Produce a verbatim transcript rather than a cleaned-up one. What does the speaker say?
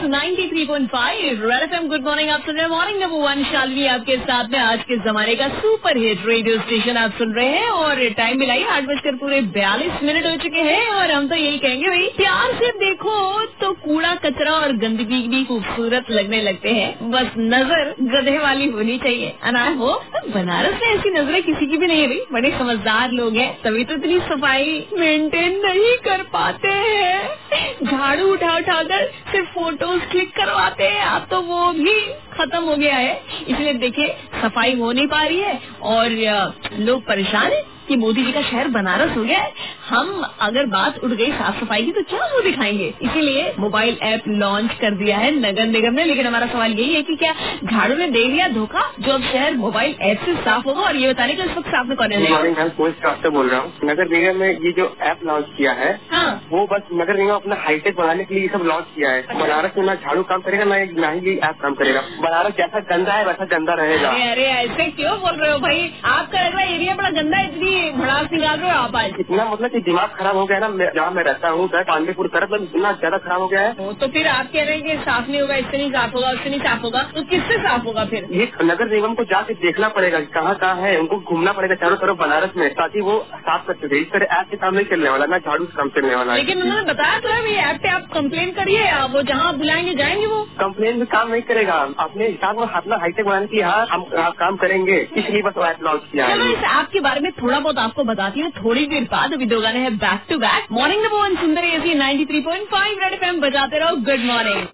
Ninety three point five Red FM. Good morning, आप सुन रहे हैं मॉर्निंग नंबर वन शालवी आपके साथ में। आज के जमाने का सुपर हिट रेडियो स्टेशन आप सुन रहे हैं और टाइम मिलाइए आठ बजकर पूरे बयालीस मिनट हो चुके हैं। और हम तो यही कहेंगे भाई, प्यार से देखो तो कूड़ा कचरा और गंदगी भी खूबसूरत लगने लगते हैं, बस नजर गधे वाली होनी चाहिए। अना हो बनारस में ऐसी नजरें किसी की भी नहीं है भाई, बड़े समझदार लोग हैं, तभी तो इतनी सफाई मेंटेन नहीं कर पाते हैं। झाड़ू उठा उठा कर सिर्फ फोटोज क्लिक करवाते हैं, अब तो वो भी खत्म हो गया है। इसलिए देखिए सफाई हो नहीं पा रही है और लोग परेशान है कि मोदी जी का शहर बनारस हो गया है। हम अगर बात उठ गई साफ सफाई की तो क्या वो दिखाएंगे, इसीलिए मोबाइल ऐप लॉन्च कर दिया है नगर निगम ने। लेकिन हमारा सवाल यही है कि क्या झाड़ू ने दे दिया धोखा, जो अब शहर मोबाइल ऐप से साफ होगा। और ये बताने का इस वक्त साफ में कौन है? मॉर्निंग मैं पोस्ट स्टाफ से बोल रहा हूँ। नगर निगम ने ये जो ऐप लॉन्च किया है, हाँ, वो बस नगर निगम अपना हाईटेक बनाने के लिए ये सब लॉन्च किया है। अच्छा। बनारस में ना झाड़ू काम करेगा ना ना ही ये ऐप काम करेगा। बनारस जैसा गंदा है वैसा गंदा रहेगा। अरे अरे ऐसे क्यों बोल रहे हो भाई, आपका लग रहा है एरिया बड़ा गंदा है, इतनी भड़ास निकाल रहे हो आप आज। इतना मतलब कि दिमाग खराब हो गया ना, जहाँ मैं रहता हूँ पांडेपुर तरफ इतना ज्यादा खराब हो गया है। वो तो फिर आप कह रहे हैं कि साफ नहीं होगा, इससे नहीं साफ होगा, उससे नहीं साफ होगा, तो किससे साफ होगा फिर? ये नगर निगम को जाके देखना पड़ेगा कहाँ कहाँ है, उनको घूमना पड़ेगा चारों तरफ बनारस में, ताकि वो साफ कर सके। इस तरह ऐप से काम नहीं चलने वाला, ना झाड़ू से काम चलने वाला है। लेकिन उन्होंने बताया तो है ऐप पे आप कंप्लेन करिए, वो जहाँ आप बुलाएंगे जाएंगे। वो कंप्लेन भी काम नहीं करेगा, अपने हिसाब में अपना हाईटेक बनाने की हाँ हम काम करेंगे, इसलिए बस ऐप लॉन्च किया है। चलो इस ऐप के बारे में थोड़ा बहुत आपको बताती हूँ थोड़ी देर बाद। अभी दो गाने हैं back to back. Morning number one Sundar AC ninety three point five Red FM बजाते रहो। Good morning.